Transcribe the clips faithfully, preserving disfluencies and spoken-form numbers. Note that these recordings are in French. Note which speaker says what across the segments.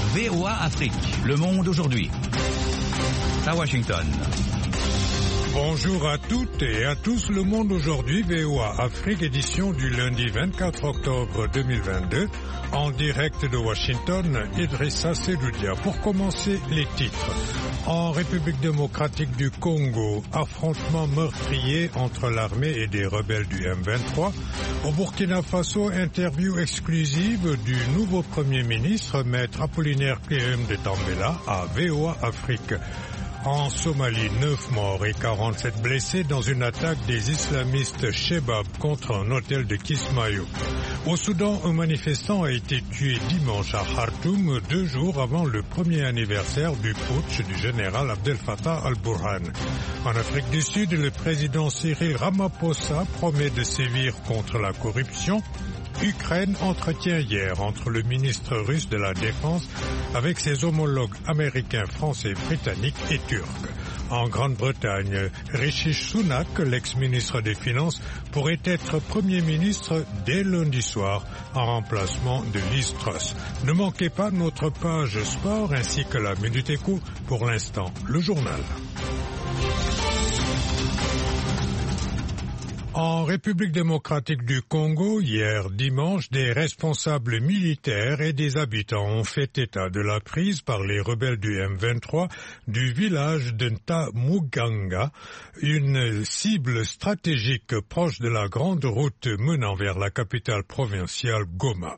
Speaker 1: V O A Afrique, Le Monde aujourd'hui. À Washington.
Speaker 2: Bonjour à toutes et à tous, Le Monde aujourd'hui, V O A Afrique, édition du lundi vingt-quatre octobre deux mille vingt-deux, en direct de Washington, Idrissa Seloudia. Pour commencer, les titres. En République démocratique du Congo, affrontement meurtrier entre l'armée et des rebelles du M vingt-trois. Au Burkina Faso, interview exclusive du nouveau Premier ministre, Maître Apollinaire Cléum de Tambela, à V O A Afrique. En Somalie, neuf morts et quarante-sept blessés dans une attaque des islamistes Shebab contre un hôtel de Kismayo. Au Soudan, un manifestant a été tué dimanche à Khartoum, deux jours avant le premier anniversaire du putsch du général Abdel Fattah al-Burhan. En Afrique du Sud, le président Cyril Ramaphosa promet de sévir contre la corruption. Ukraine, entretien hier entre le ministre russe de la Défense avec ses homologues américains, français, britanniques et turcs. En Grande-Bretagne, Rishi Sunak, l'ex-ministre des Finances, pourrait être Premier ministre dès lundi soir en remplacement de Liz Truss. Ne manquez pas notre page sport ainsi que la Minute Éco. Pour l'instant, le journal. En République démocratique du Congo, hier dimanche, des responsables militaires et des habitants ont fait état de la prise par les rebelles du M vingt-trois du village de Ntamuganga, une cible stratégique proche de la grande route menant vers la capitale provinciale Goma.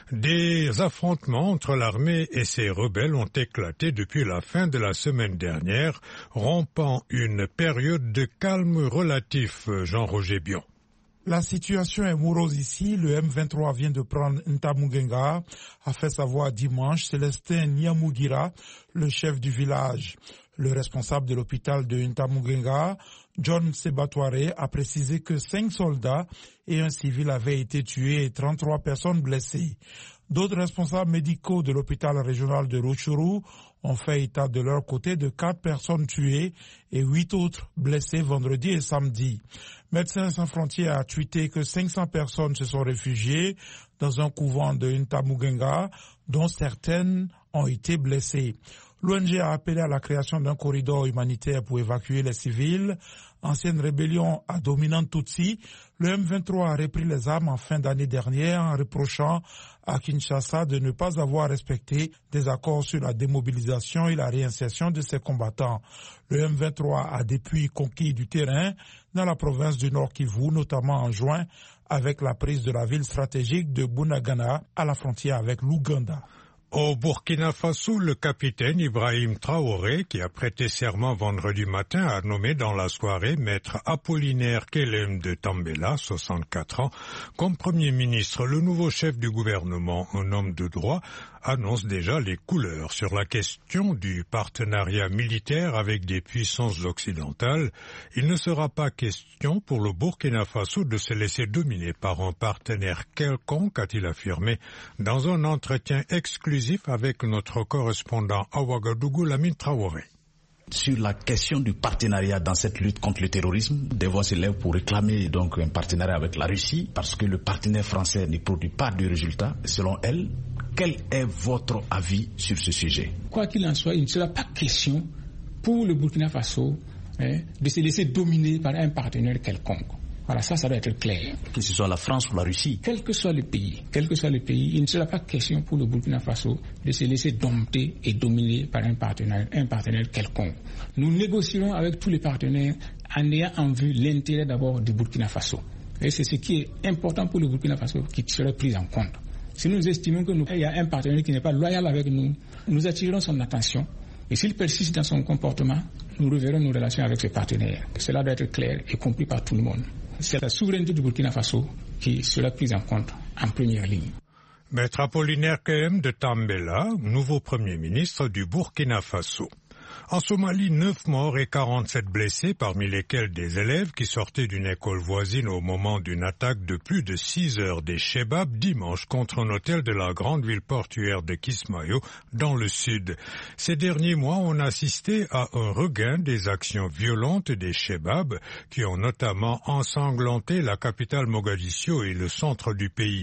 Speaker 2: Des affrontements entre l'armée et ses rebelles ont éclaté depuis la fin de la semaine dernière, rompant une période de calme relatif, Jean-Roger Bion.
Speaker 3: La situation est morose ici. Le M vingt-trois vient de prendre Ntamuganga, a fait savoir dimanche Célestin Niamugira, le chef du village. Le responsable de l'hôpital de Ntamuganga, John Sebatware, a précisé que cinq soldats et un civil avaient été tués et trente-trois personnes blessées. D'autres responsables médicaux de l'hôpital régional de Rutshuru ont fait état de leur côté de quatre personnes tuées et huit autres blessées vendredi et samedi. Médecins sans frontières a tweeté que cinq cents personnes se sont réfugiées dans un couvent de Ntamuganga, dont certaines ont été blessées. L'O N G a appelé à la création d'un corridor humanitaire pour évacuer les civils. Ancienne rébellion à dominante Tutsi, le M vingt-trois a repris les armes en fin d'année dernière en reprochant à Kinshasa de ne pas avoir respecté des accords sur la démobilisation et la réinsertion de ses combattants. Le M vingt-trois a depuis conquis du terrain dans la province du Nord Kivu, notamment en juin, avec la prise de la ville stratégique de Bunagana à la frontière avec l'Ouganda.
Speaker 2: Au Burkina Faso, le capitaine Ibrahim Traoré, qui a prêté serment vendredi matin, a nommé dans la soirée Maître Apollinaire Cléum de Tambela, soixante-quatre ans, comme Premier ministre. Le nouveau chef du gouvernement, un homme de droit, annonce déjà les couleurs sur la question du partenariat militaire avec des puissances occidentales. Il ne sera pas question pour le Burkina Faso de se laisser dominer par un partenaire quelconque, a-t-il affirmé dans un entretien exclusif avec notre correspondant à Ouagadougou, Lamine Traoré.
Speaker 4: Sur la question du partenariat dans cette lutte contre le terrorisme, des voix s'élèvent pour réclamer donc un partenariat avec la Russie, parce que le partenaire français ne produit pas de résultats, selon elle. Quel est votre avis sur ce sujet?
Speaker 5: Quoi qu'il en soit, il ne sera pas question pour le Burkina Faso hein, de se laisser dominer par un partenaire quelconque. Voilà, ça, ça doit être clair.
Speaker 4: Que ce soit la France ou la Russie.
Speaker 5: Quel que soit le pays, quel que soit le pays, il ne sera pas question pour le Burkina Faso de se laisser dompter et dominer par un partenaire, un partenaire quelconque. Nous négocierons avec tous les partenaires en ayant en vue l'intérêt d'abord du Burkina Faso. Et c'est ce qui est important pour le Burkina Faso qui serait pris en compte. Si nous estimons qu'il y a un partenaire qui n'est pas loyal avec nous, nous attirerons son attention. Et s'il persiste dans son comportement, nous reverrons nos relations avec ce partenaire. Cela doit être clair et compris par tout le monde. C'est la souveraineté du Burkina Faso qui sera prise en compte en première ligne.
Speaker 2: Maître Apollinaire Cléum de Tambela, nouveau Premier ministre du Burkina Faso. En Somalie, neuf morts et quarante-sept blessés, parmi lesquels des élèves qui sortaient d'une école voisine au moment d'une attaque de plus de six heures des Shebab dimanche contre un hôtel de la grande ville portuaire de Kismayo dans le sud. Ces derniers mois, on a assisté à un regain des actions violentes des Shebab qui ont notamment ensanglanté la capitale Mogadiscio et le centre du pays.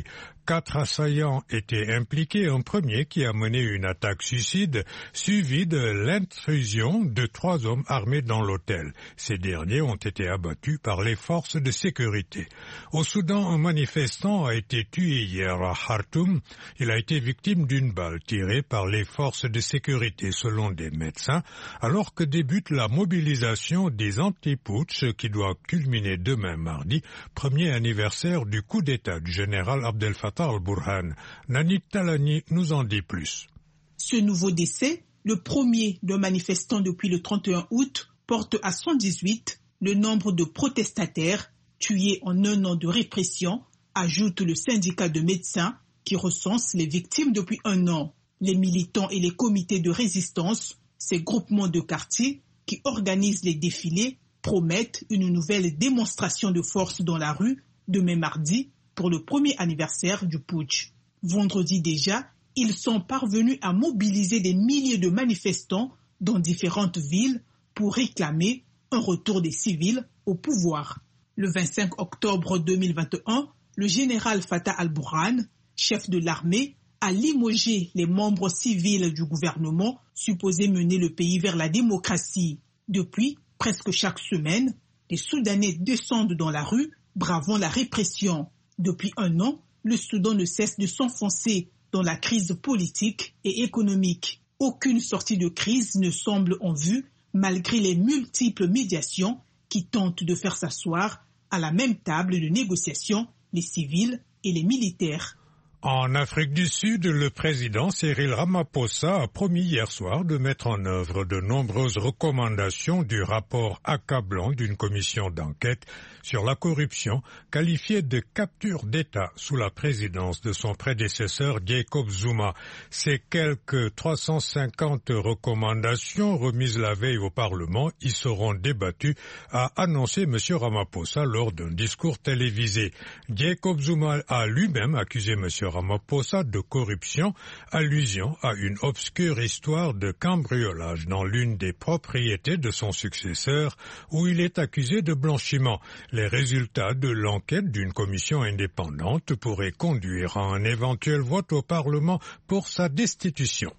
Speaker 2: quatre assaillants étaient impliqués, un premier qui a mené une attaque suicide suivie de l'intrusion de trois hommes armés dans l'hôtel. Ces derniers ont été abattus par les forces de sécurité. Au Soudan, un manifestant a été tué hier à Khartoum. Il a été victime d'une balle tirée par les forces de sécurité, selon des médecins, alors que débute la mobilisation des anti-putsch qui doit culminer demain mardi, premier anniversaire du coup d'État du général Abdel Fattah al-Burhan. Nanit Talani nous en dit plus.
Speaker 6: Ce nouveau décès, le premier d'un manifestant depuis le trente et un août, porte à cent dix-huit le nombre de protestataires tués en un an de répression, ajoute le syndicat de médecins qui recense les victimes depuis un an. Les militants et les comités de résistance, ces groupements de quartier qui organisent les défilés, promettent une nouvelle démonstration de force dans la rue demain mardi pour le premier anniversaire du putsch. Vendredi déjà, ils sont parvenus à mobiliser des milliers de manifestants dans différentes villes pour réclamer un retour des civils au pouvoir. Le vingt-cinq octobre deux mille vingt et un, le général Fattah al-Burhan, chef de l'armée, a limogé les membres civils du gouvernement supposés mener le pays vers la démocratie. Depuis, presque chaque semaine, les Soudanais descendent dans la rue, bravant la répression. Depuis un an, le Soudan ne cesse de s'enfoncer dans la crise politique et économique. Aucune sortie de crise ne semble en vue, malgré les multiples médiations qui tentent de faire s'asseoir à la même table de négociation les civils et les militaires.
Speaker 2: En Afrique du Sud, le président Cyril Ramaphosa a promis hier soir de mettre en œuvre de nombreuses recommandations du rapport accablant d'une commission d'enquête sur la corruption qualifiée de capture d'État sous la présidence de son prédécesseur Jacob Zuma. Ces quelques trois cent cinquante recommandations remises la veille au Parlement y seront débattues, a annoncé M. Ramaphosa lors d'un discours télévisé. Jacob Zuma a lui-même accusé M. Ramaphosa de corruption, allusion à une obscure histoire de cambriolage dans l'une des propriétés de son successeur où il est accusé de blanchiment. Les résultats de l'enquête d'une commission indépendante pourraient conduire à un éventuel vote au Parlement pour sa destitution.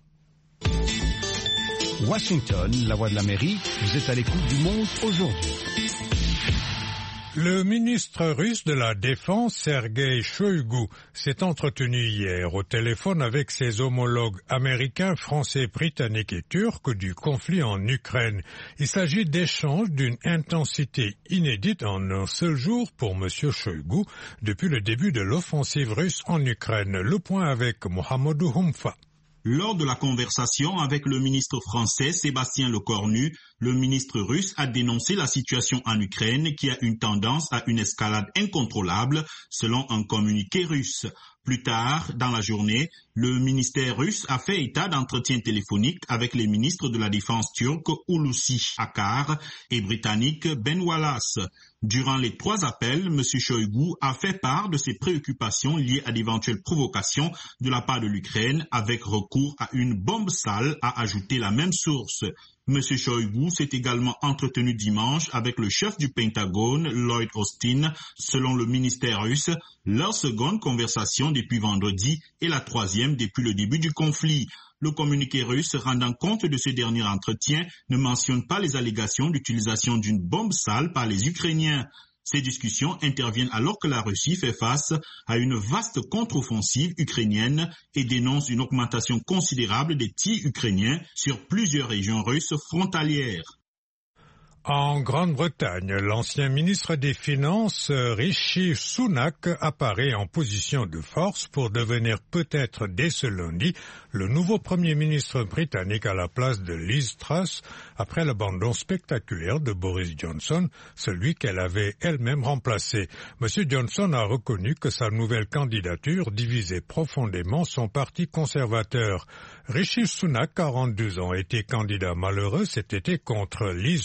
Speaker 1: Washington, la voix de l'Amérique, vous êtes à l'écoute du monde aujourd'hui.
Speaker 2: Le ministre russe de la Défense, Sergei Shoigu, s'est entretenu hier au téléphone avec ses homologues américains, français, britanniques et turcs du conflit en Ukraine. Il s'agit d'échanges d'une intensité inédite en un seul jour pour M. Shoigu depuis le début de l'offensive russe en Ukraine. Le point avec Mohamedou Houmfa.
Speaker 7: Lors de la conversation avec le ministre français Sébastien Lecornu, le ministre russe a dénoncé la situation en Ukraine qui a une tendance à une escalade incontrôlable selon un communiqué russe. Plus tard, dans la journée, le ministère russe a fait état d'entretiens téléphoniques avec les ministres de la Défense turcs Hulusi Akar et britannique Ben Wallace. Durant les trois appels, M. Shoigu a fait part de ses préoccupations liées à d'éventuelles provocations de la part de l'Ukraine avec recours à une bombe sale, a ajouté la même source. M. Shoigu s'est également entretenu dimanche avec le chef du Pentagone, Lloyd Austin, selon le ministère russe, leur seconde conversation depuis vendredi et la troisième depuis le début du conflit. Le communiqué russe rendant compte de ce dernier entretien ne mentionne pas les allégations d'utilisation d'une bombe sale par les Ukrainiens. Ces discussions interviennent alors que la Russie fait face à une vaste contre-offensive ukrainienne et dénonce une augmentation considérable des tirs ukrainiens sur plusieurs régions russes frontalières.
Speaker 2: En Grande-Bretagne, l'ancien ministre des Finances, Rishi Sunak, apparaît en position de force pour devenir peut-être dès ce lundi le nouveau Premier ministre britannique à la place de Liz Truss, après l'abandon spectaculaire de Boris Johnson, celui qu'elle avait elle-même remplacé. M. Johnson a reconnu que sa nouvelle candidature divisait profondément son parti conservateur. Rishi Sunak, quarante-deux ans, était candidat malheureux cet été contre Liz Truss,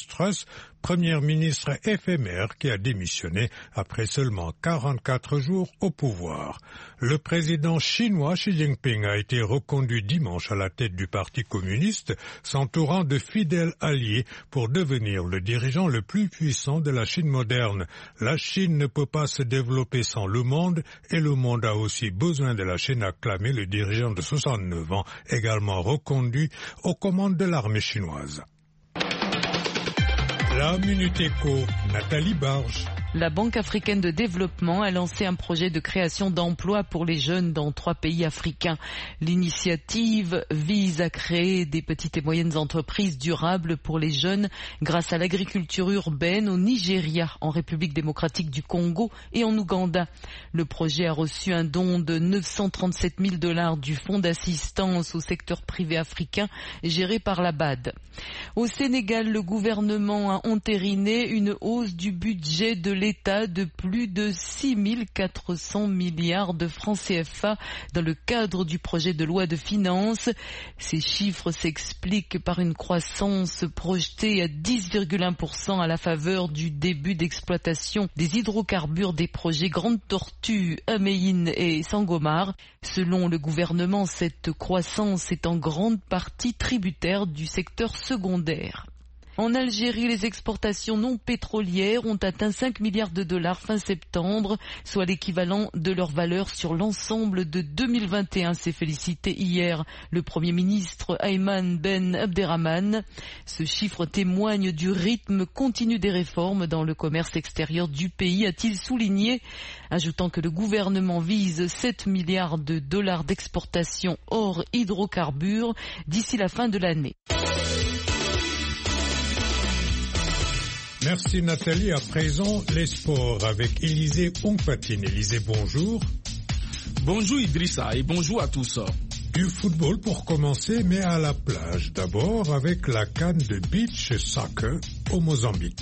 Speaker 2: première ministre éphémère qui a démissionné après seulement quarante-quatre jours au pouvoir. Le président chinois Xi Jinping a été reconduit dimanche à la tête du Parti communiste, s'entourant de fidèles alliés pour devenir le dirigeant le plus puissant de la Chine moderne. La Chine ne peut pas se développer sans le monde et le monde a aussi besoin de la Chine, a clamé le dirigeant de soixante-neuf ans, également reconduit aux commandes de l'armée chinoise. La Minute Éco, Nathalie Barge.
Speaker 8: La Banque africaine de développement a lancé un projet de création d'emplois pour les jeunes dans trois pays africains. L'initiative vise à créer des petites et moyennes entreprises durables pour les jeunes grâce à l'agriculture urbaine au Nigeria, en République démocratique du Congo et en Ouganda. Le projet a reçu un don de neuf cent trente-sept mille dollars du Fonds d'assistance au secteur privé africain géré par la B A D. Au Sénégal, le gouvernement a entériné une hausse du budget de l'État de plus de six mille quatre cents milliards de francs C F A dans le cadre du projet de loi de finances. Ces chiffres s'expliquent par une croissance projetée à dix virgule un pour cent à la faveur du début d'exploitation des hydrocarbures des projets Grande Tortue, Améine et Sangomar. Selon le gouvernement, cette croissance est en grande partie tributaire du secteur secondaire. En Algérie, les exportations non pétrolières ont atteint cinq milliards de dollars fin septembre, soit l'équivalent de leur valeur sur l'ensemble de deux mille vingt et un, s'est félicité hier le Premier ministre Ayman Ben Abderrahmane. Ce chiffre témoigne du rythme continu des réformes dans le commerce extérieur du pays, a-t-il souligné, ajoutant que le gouvernement vise sept milliards de dollars d'exportation hors hydrocarbures d'ici la fin de l'année.
Speaker 2: Merci Nathalie. À présent, les sports avec Élisée Onkpatine. Élisée, bonjour.
Speaker 9: Bonjour Idrissa et bonjour à tous.
Speaker 2: Du football pour commencer, mais à la plage. D'abord avec la CAN de beach soccer au Mozambique.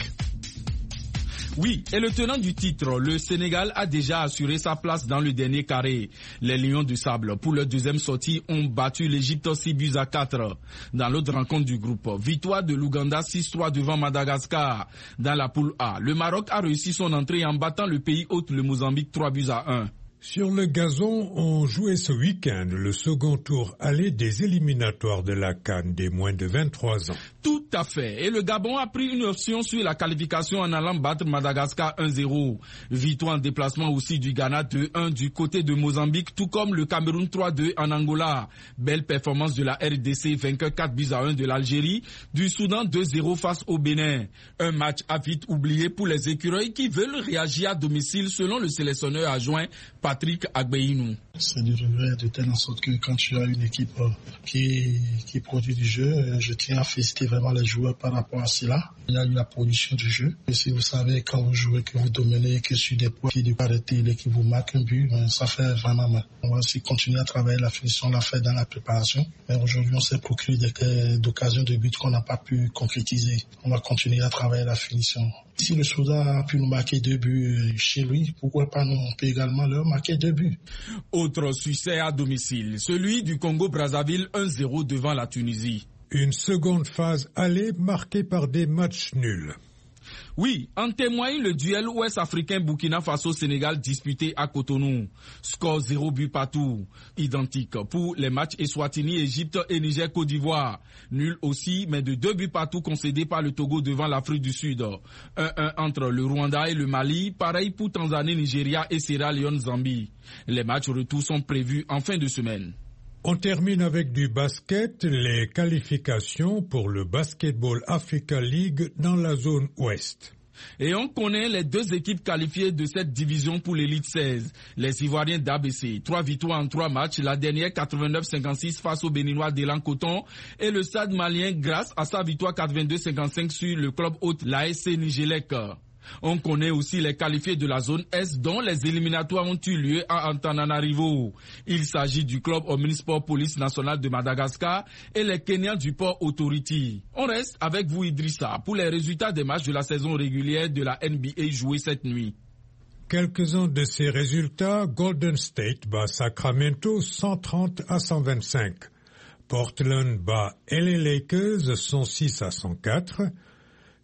Speaker 9: Oui, et le tenant du titre, le Sénégal a déjà assuré sa place dans le dernier carré. Les Lions du Sable, pour leur deuxième sortie, ont battu l'Égypte six buts à quatre. Dans l'autre rencontre du groupe, victoire de l'Ouganda six trois devant Madagascar. Dans la poule A, le Maroc a réussi son entrée en battant le pays hôte, le Mozambique, trois buts à un.
Speaker 2: Sur le gazon, on jouait ce week-end le second tour aller des éliminatoires de la CAN des moins de vingt-trois ans.
Speaker 9: Tout à fait. Et le Gabon a pris une option sur la qualification en allant battre Madagascar un zéro. Victoire en déplacement aussi du Ghana deux un du côté de Mozambique, tout comme le Cameroun trois deux en Angola. Belle performance de la R D C, vainqueur quatre buts à un de l'Algérie, du Soudan deux zéro face au Bénin. Un match à vite oublié pour les écureuils qui veulent réagir à domicile selon le sélectionneur adjoint Patrick Agbeinou.
Speaker 10: C'est du regret de telle en sorte que quand tu as une équipe qui, qui produit du jeu, je tiens à féliciter vraiment les joueurs par rapport à cela. Il y a eu la production du jeu. Et si vous savez quand vous jouez que vous dominez, que sur des points qui ne pas arrêter et qui vous marquent un but, ça fait vraiment mal. On va aussi continuer à travailler la finition, on l'a fait dans la préparation. Mais aujourd'hui, on s'est procuré des, d'occasions de buts qu'on n'a pas pu concrétiser. On va continuer à travailler la finition. Si le Soudan a pu nous marquer deux buts chez lui, pourquoi pas nous, on peut également leur marquer deux buts.
Speaker 9: Autre succès à domicile, celui du Congo-Brazzaville un zéro devant la Tunisie.
Speaker 2: Une seconde phase allée marquée par des matchs nuls.
Speaker 9: Oui, en témoigne le duel ouest-africain Burkina Faso-Sénégal disputé à Cotonou. Score zéro but partout. Identique pour les matchs Eswatini, Égypte et Niger-Côte d'Ivoire. Nul aussi, mais de deux buts partout concédés par le Togo devant l'Afrique du Sud. un un entre le Rwanda et le Mali, pareil pour Tanzanie, Nigeria et Sierra Leone-Zambie. Les matchs retour sont prévus en fin de semaine.
Speaker 2: On termine avec du basket, les qualifications pour le Basketball Africa League dans la zone ouest.
Speaker 9: Et on connaît les deux équipes qualifiées de cette division pour l'élite seize. Les Ivoiriens d'A B C, trois victoires en trois matchs, la dernière quatre-vingt-neuf cinquante-six face aux Béninois d'Elan Coton, et le Stade malien grâce à sa victoire quatre-vingt-deux cinquante-cinq sur le club hôte, l'A S C Nigelec. On connaît aussi les qualifiés de la zone Est dont les éliminatoires ont eu lieu à Antananarivo. Il s'agit du club Omnisport Police Nationale de Madagascar et les Kenyans du Port Authority. On reste avec vous Idrissa pour les résultats des matchs de la saison régulière de la N B A joués cette nuit.
Speaker 2: Quelques-uns de ces résultats, Golden State bat Sacramento cent trente à cent vingt-cinq. Portland bat L A Lakers cent six à cent quatre.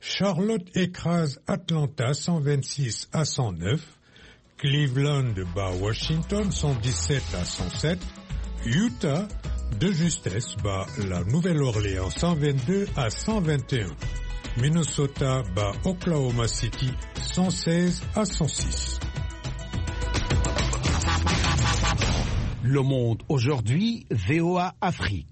Speaker 2: Charlotte écrase Atlanta cent vingt-six à cent neuf. Cleveland bat Washington cent dix-sept à cent sept. Utah, de justesse, bat la Nouvelle-Orléans cent vingt-deux à cent vingt et un. Minnesota bat Oklahoma City cent seize à cent six.
Speaker 11: Le Monde aujourd'hui, V O A Afrique.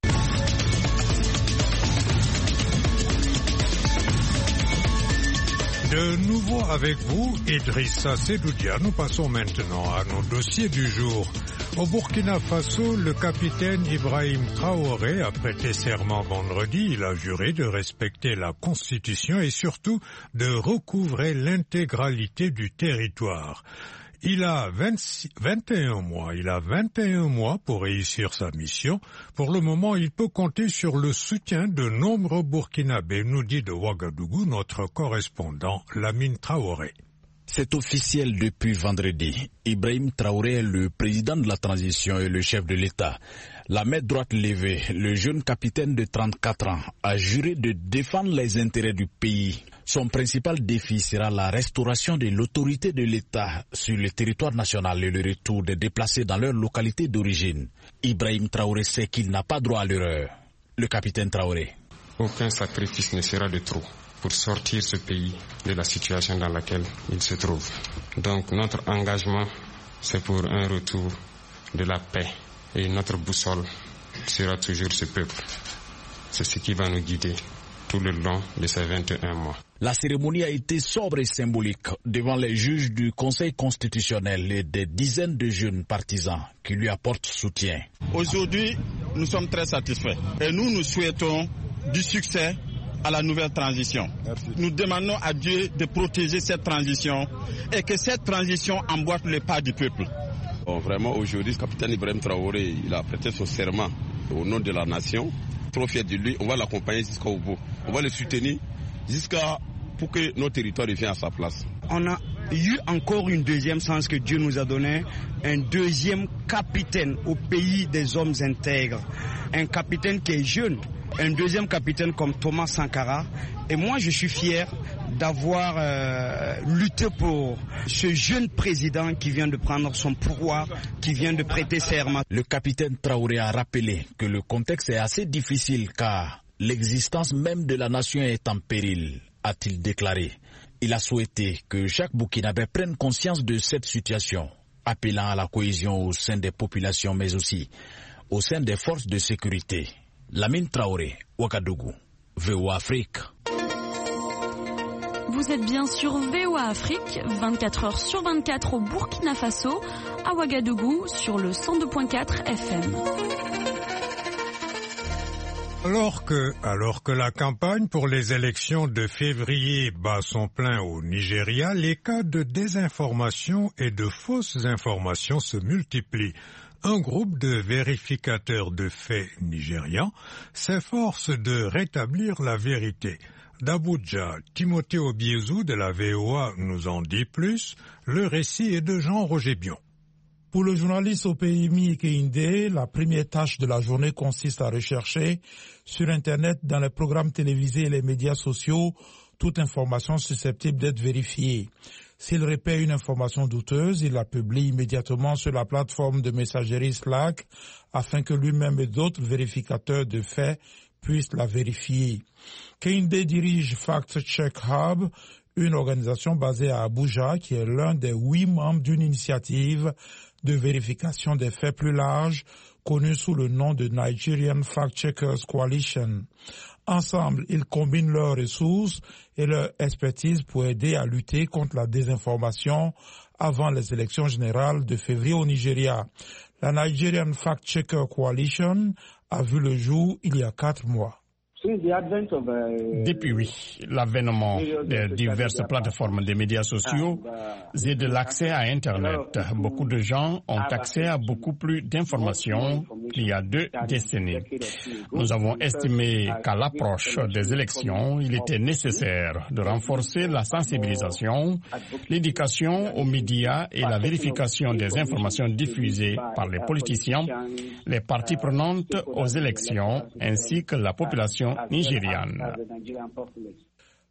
Speaker 2: De nouveau avec vous, Idrissa Sedoudia. Nous passons maintenant à nos dossiers du jour. Au Burkina Faso, le capitaine Ibrahim Traoré a prêté serment vendredi. Il a juré de respecter la Constitution et surtout de recouvrer l'intégralité du territoire. Il a vingt-six, vingt et un mois, il a vingt et un mois pour réussir sa mission. Pour le moment, il peut compter sur le soutien de nombreux Burkinabés, nous dit de Ouagadougou notre correspondant Lamine Traoré.
Speaker 4: C'est officiel depuis vendredi. Ibrahim Traoré est le président de la transition et le chef de l'État. La main droite levée, le jeune capitaine de trente-quatre ans a juré de défendre les intérêts du pays. Son principal défi sera la restauration de l'autorité de l'État sur le territoire national et le retour des déplacés dans leur localité d'origine. Ibrahim Traoré sait qu'il n'a pas droit à l'erreur. Le capitaine Traoré.
Speaker 12: Aucun sacrifice ne sera de trop pour sortir ce pays de la situation dans laquelle il se trouve. Donc notre engagement, c'est pour un retour de la paix. Et notre boussole sera toujours ce peuple. C'est ce qui va nous guider tout le long de ces vingt et un mois.
Speaker 4: La cérémonie a été sobre et symbolique devant les juges du Conseil constitutionnel et des dizaines de jeunes partisans qui lui apportent soutien.
Speaker 13: Aujourd'hui, nous sommes très satisfaits et nous nous souhaitons du succès à la nouvelle transition. Merci. Nous demandons à Dieu de protéger cette transition et que cette transition emboîte les pas du peuple.
Speaker 14: Bon, vraiment, aujourd'hui, le capitaine Ibrahim Traoré, il a prêté son serment au nom de la nation. Trop fier de lui, on va l'accompagner jusqu'au bout. On va le soutenir jusqu'à pour que notre territoire revienne à sa place.
Speaker 15: On a eu encore une deuxième chance que Dieu nous a donné, un deuxième capitaine au pays des hommes intègres, un capitaine qui est jeune, un deuxième capitaine comme Thomas Sankara. Et moi, je suis fier d'avoir euh, lutté pour ce jeune président qui vient de prendre son pouvoir, qui vient de prêter serment.
Speaker 4: Le capitaine Traoré a rappelé que le contexte est assez difficile car l'existence même de la nation est en péril, a-t-il déclaré. Il a souhaité que chaque Burkinabé prenne conscience de cette situation, appelant à la cohésion au sein des populations mais aussi au sein des forces de sécurité. Lamine Traoré, Ouagadougou, V O A Afrique.
Speaker 16: Vous êtes bien sur V O A Afrique, vingt-quatre heures sur vingt-quatre au Burkina Faso, à Ouagadougou sur le cent deux virgule quatre F M.
Speaker 2: Alors que, alors que la campagne pour les élections de février bat son plein au Nigeria, les cas de désinformation et de fausses informations se multiplient. Un groupe de vérificateurs de faits nigérians s'efforce de rétablir la vérité. D'Abuja, Timothée Obiezou de la V O A nous en dit plus. Le récit est de Jean-Roger Bion.
Speaker 3: Pour le journaliste O P M I Keinde, la première tâche de la journée consiste à rechercher sur Internet, dans les programmes télévisés et les médias sociaux, toute information susceptible d'être vérifiée. S'il repère une information douteuse, il la publie immédiatement sur la plateforme de messagerie Slack afin que lui-même et d'autres vérificateurs de faits puissent la vérifier. Keinde dirige Fact Check Hub, une organisation basée à Abuja qui est l'un des huit membres d'une initiative de vérification des faits plus large, connue sous le nom de Nigerian Fact Checkers Coalition. Ensemble, ils combinent leurs ressources et leur expertise pour aider à lutter contre la désinformation avant les élections générales de février au Nigeria. La Nigerian Fact Checker Coalition a vu le jour il y a quatre mois.
Speaker 17: Depuis oui, l'avènement de diverses plateformes de médias sociaux et de l'accès à Internet, beaucoup de gens ont accès à beaucoup plus d'informations qu'il y a deux décennies. Nous avons estimé qu'à l'approche des élections, il était nécessaire de renforcer la sensibilisation, l'éducation aux médias et la vérification des informations diffusées par les politiciens, les parties prenantes aux élections ainsi que la population nigériane.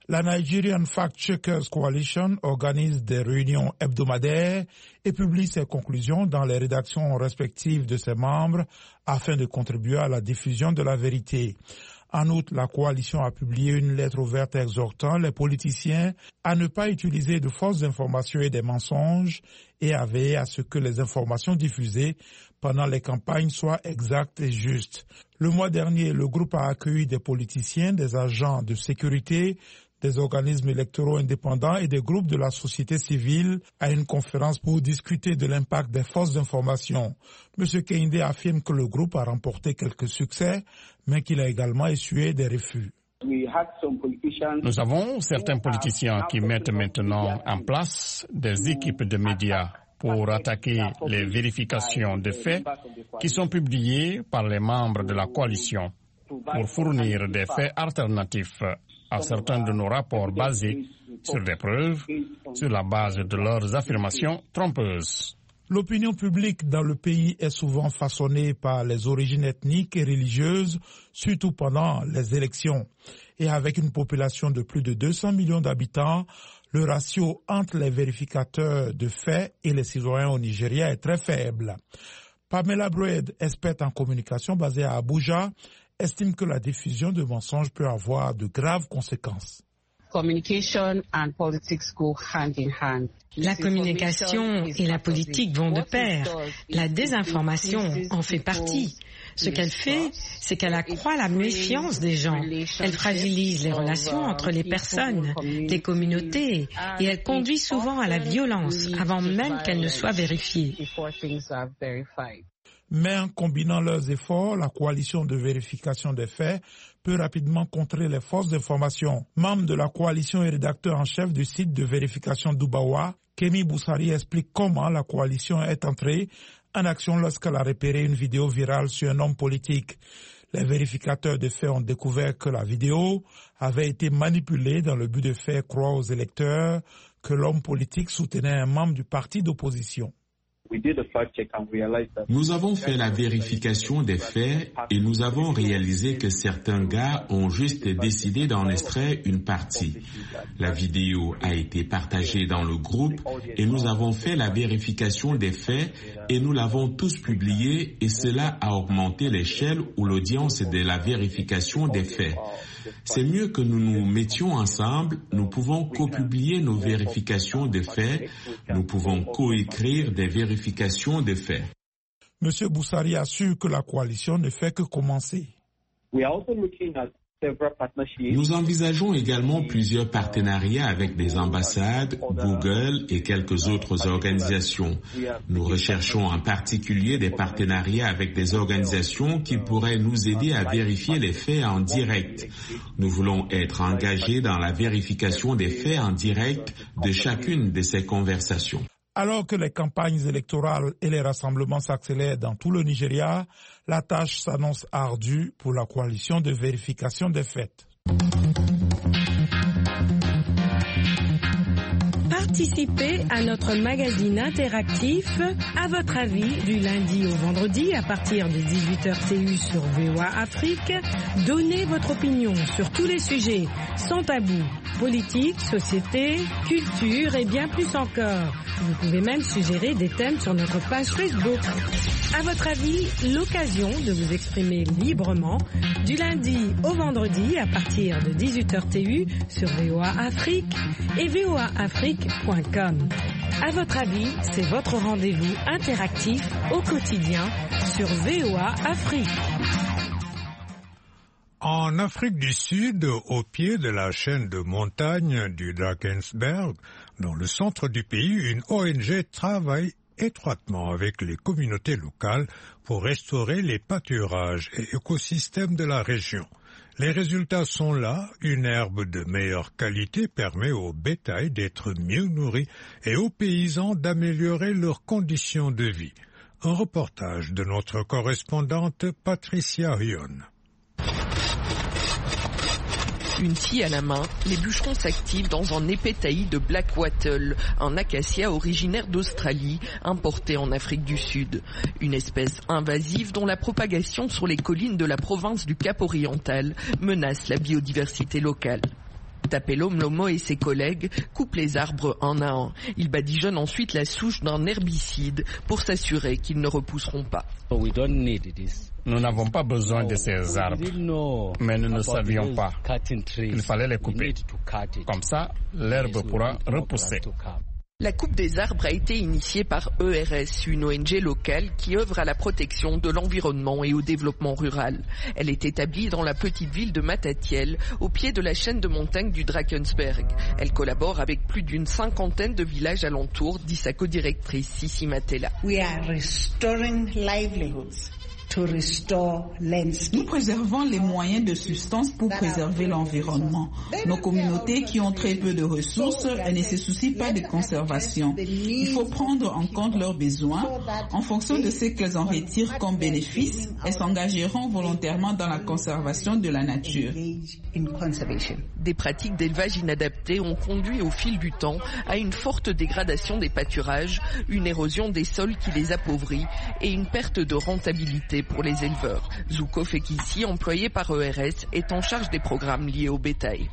Speaker 3: La Nigerian Fact Checkers Coalition organise des réunions hebdomadaires et publie ses conclusions dans les rédactions respectives de ses membres afin de contribuer à la diffusion de la vérité. En outre, la coalition a publié une lettre ouverte exhortant les politiciens à ne pas utiliser de fausses informations et des mensonges et à veiller à ce que les informations diffusées pendant les campagnes soient exactes et justes. Le mois dernier, le groupe a accueilli des politiciens, des agents de sécurité, des organismes électoraux indépendants et des groupes de la société civile à une conférence pour discuter de l'impact des fausses informations. M. Kehinde affirme que le groupe a remporté quelques succès, mais qu'il a également essuyé des refus.
Speaker 17: Nous avons certains politiciens qui mettent maintenant en place des équipes de médias pour attaquer les vérifications de faits qui sont publiées par les membres de la coalition pour fournir des faits alternatifs à certains de nos rapports basés sur des preuves, sur la base de leurs affirmations trompeuses.
Speaker 3: L'opinion publique dans le pays est souvent façonnée par les origines ethniques et religieuses, surtout pendant les élections. Et avec une population de plus de deux cents millions d'habitants, le ratio entre les vérificateurs de faits et les citoyens au Nigeria est très faible. Pamela Broed, experte en communication basée à Abuja, estime que la diffusion de mensonges peut avoir de graves conséquences.
Speaker 18: Communication and politics go hand in hand. La communication et la politique vont de pair. La désinformation en fait partie. Ce qu'elle fait, c'est qu'elle accroît la méfiance des gens. Elle fragilise les relations entre les personnes, les communautés, et elle conduit souvent à la violence avant même qu'elle ne soit vérifiée.
Speaker 3: Mais en combinant leurs efforts, la coalition de vérification des faits peut rapidement contrer les fausses informations. Membre de la coalition et rédacteur en chef du site de vérification d'Ubawa, Kemi Boussari explique comment la coalition est entrée en action lorsqu'elle a repéré une vidéo virale sur un homme politique. Les vérificateurs de faits ont découvert que la vidéo avait été manipulée dans le but de faire croire aux électeurs que l'homme politique soutenait un membre du parti d'opposition.
Speaker 19: Nous avons fait la vérification des faits et nous avons réalisé que certains gars ont juste décidé d'en extraire une partie. La vidéo a été partagée dans le groupe et nous avons fait la vérification des faits et nous l'avons tous publié et cela a augmenté l'échelle ou l'audience de la vérification des faits. C'est mieux que nous nous mettions ensemble, nous pouvons co-publier nos vérifications de faits, nous pouvons co-écrire des vérifications de faits.
Speaker 3: M. Boussari assure que la coalition ne fait que commencer.
Speaker 19: Nous envisageons également plusieurs partenariats avec des ambassades, Google et quelques autres organisations. Nous recherchons en particulier des partenariats avec des organisations qui pourraient nous aider à vérifier les faits en direct. Nous voulons être engagés dans la vérification des faits en direct de chacune de ces conversations.
Speaker 3: Alors que les campagnes électorales et les rassemblements s'accélèrent dans tout le Nigeria, la tâche s'annonce ardue pour la coalition de vérification des faits.
Speaker 20: Participez à notre magazine interactif À votre avis du lundi au vendredi à partir de dix-huit heures T U sur V O A Afrique. Donnez votre opinion sur tous les sujets sans tabou. Politique, société, culture et bien plus encore. Vous pouvez même suggérer des thèmes sur notre page Facebook. À votre avis, l'occasion de vous exprimer librement du lundi au vendredi à partir de dix-huit heures T U sur V O A Afrique et V O A Afrique point com. À votre avis, c'est votre rendez-vous interactif au quotidien sur V O A Afrique.
Speaker 2: En Afrique du Sud, au pied de la chaîne de montagnes du Drakensberg, dans le centre du pays, une O N G travaille étroitement avec les communautés locales pour restaurer les pâturages et écosystèmes de la région. Les résultats sont là, une herbe de meilleure qualité permet au bétail d'être mieux nourri et aux paysans d'améliorer leurs conditions de vie. Un reportage de notre correspondante Patricia Rion.
Speaker 21: Une scie à la main, les bûcherons s'activent dans un épais taillis de Black Wattle, un acacia originaire d'Australie, importé en Afrique du Sud. Une espèce invasive dont la propagation sur les collines de la province du Cap-Oriental menace la biodiversité locale. Tapelo Mlomo et ses collègues coupent les arbres un à un. Ils badigeonnent ensuite la souche d'un herbicide pour s'assurer qu'ils ne repousseront pas.
Speaker 17: Nous n'avons pas besoin de ces arbres, mais nous ne savions pas qu'il fallait les couper. Comme ça, l'herbe pourra repousser.
Speaker 21: La coupe des arbres a été initiée par E R S, une O N G locale qui œuvre à la protection de l'environnement et au développement rural. Elle est établie dans la petite ville de Matatiel, au pied de la chaîne de montagnes du Drakensberg. Elle collabore avec plus d'une cinquantaine de villages alentours, dit sa codirectrice Sissi Matela.
Speaker 5: We are restoring livelihoods.
Speaker 6: Nous préservons les moyens de subsistance pour préserver l'environnement. Nos communautés qui ont très peu de ressources, elles ne se soucient pas de conservation. Il faut prendre en compte leurs besoins. En fonction de ce qu'elles en retirent comme bénéfice, elles s'engageront volontairement dans la conservation de la nature.
Speaker 21: Des pratiques d'élevage inadaptées ont conduit au fil du temps à une forte dégradation des pâturages, une érosion des sols qui les appauvrit et une perte de rentabilité pour les éleveurs. Zouko Fekissi, employé par E R S, est en charge des programmes liés au bétail.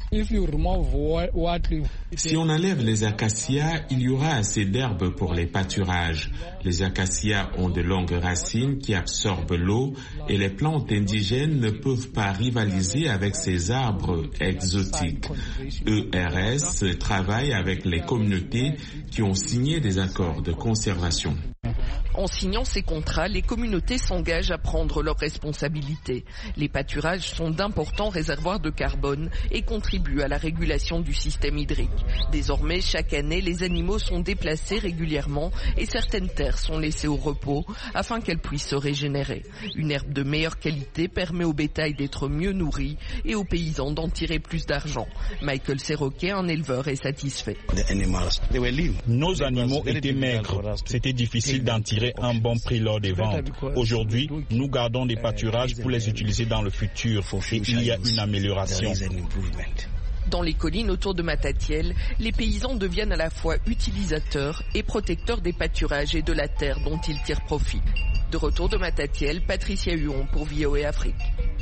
Speaker 19: Si on enlève les acacias, il y aura assez d'herbes pour les pâturages. Les acacias ont de longues racines qui absorbent l'eau et les plantes indigènes ne peuvent pas rivaliser avec ces arbres exotiques. E R S travaille avec les communautés qui ont signé des accords de conservation.
Speaker 21: En signant ces contrats, les communautés s'engagent à prendre leurs responsabilités. Les pâturages sont d'importants réservoirs de carbone et contribuent à la régulation du système hydrique. Désormais, chaque année, les animaux sont déplacés régulièrement et certaines terres sont laissées au repos afin qu'elles puissent se régénérer. Une herbe de meilleure qualité permet au bétail d'être mieux nourri et aux paysans d'en tirer plus d'argent. Michael Serroquet, un éleveur, est satisfait.
Speaker 22: Nos animaux étaient maigres. C'était difficile d'en tirer un bon prix lors des ventes. Aujourd'hui, nous gardons des pâturages pour les utiliser dans le futur et il y a une amélioration.
Speaker 21: Dans les collines autour de Matatiel, les paysans deviennent à la fois utilisateurs et protecteurs des pâturages et de la terre dont ils tirent profit. De retour de Matatiel, Patricia Huon pour V O A Afrique.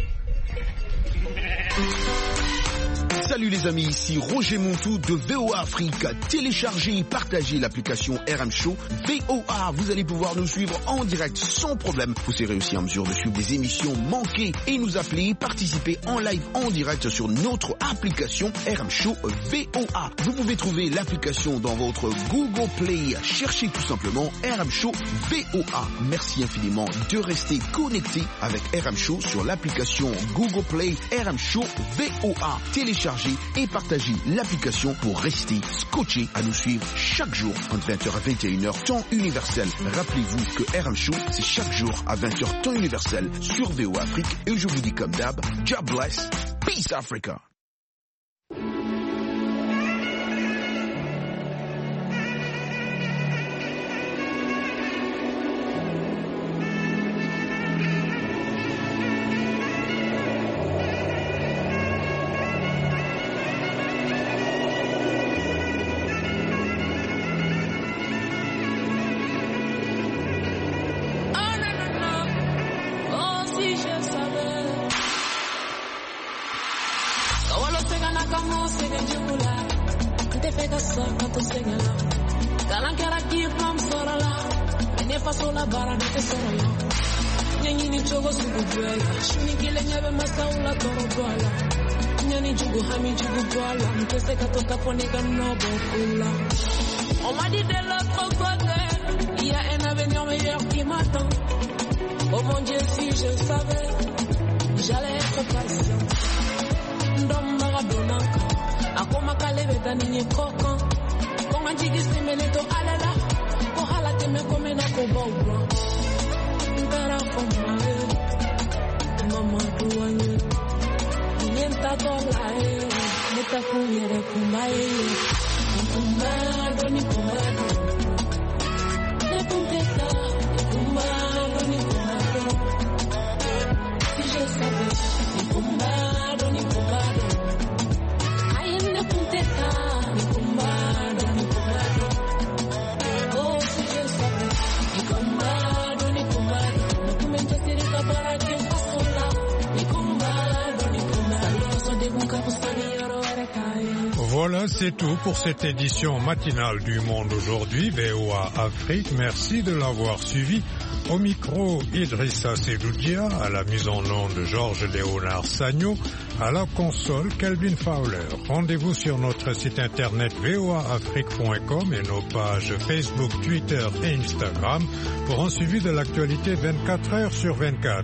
Speaker 23: Salut les amis, ici Roger Montou de V O A Afrique. Téléchargez et partagez l'application R M Show V O A. Vous allez pouvoir nous suivre en direct sans problème. Vous serez aussi en mesure de suivre des émissions manquées et nous appeler, participer en live en direct sur notre application R M Show V O A. Vous pouvez trouver l'application dans votre Google Play. Cherchez tout simplement R M Show V O A. Merci infiniment de rester connecté avec R M Show sur l'application Google Play R M Show V O A. Téléchargez et partagez l'application pour rester scotché à nous suivre chaque jour entre vingt heures à vingt et une heures temps universel. Rappelez-vous que R M Show c'est chaque jour à vingt heures temps universel sur V O A Afrique et je vous dis comme d'hab, God bless, peace Africa.
Speaker 24: On m'a dit de l'autre côté, il y a un avenir meilleur qui m'attend. Oh mon Dieu, si je savais, j'allais être patient. Ndom Maradonaka, akoma kalebe tanini koko. Konga jigi simeneto alala, kohala teme komena kobowa. Ndara komae, mama tuanye. Nienta tolae, mutakunyere kumae. Kumbado ni kumbado, ne punteta, kumbado ni kumbado. Si je savais, ni kumbado ni kumbado. Ay ne punteta, ni kumbado ni kumbado. Oh si je savais, ni kumbado ni kumbado. No kumenja siri
Speaker 2: Voilà, c'est tout pour cette édition matinale du Monde aujourd'hui, V O A Afrique. Merci de l'avoir suivi. Au micro, Idrissa Sedoudia, à la mise en onde Georges Léonard Sagno, à la console Kelvin Fowler. Rendez-vous sur notre site internet v o a afrique point com et nos pages Facebook, Twitter et Instagram pour un suivi de l'actualité vingt-quatre heures sur vingt-quatre.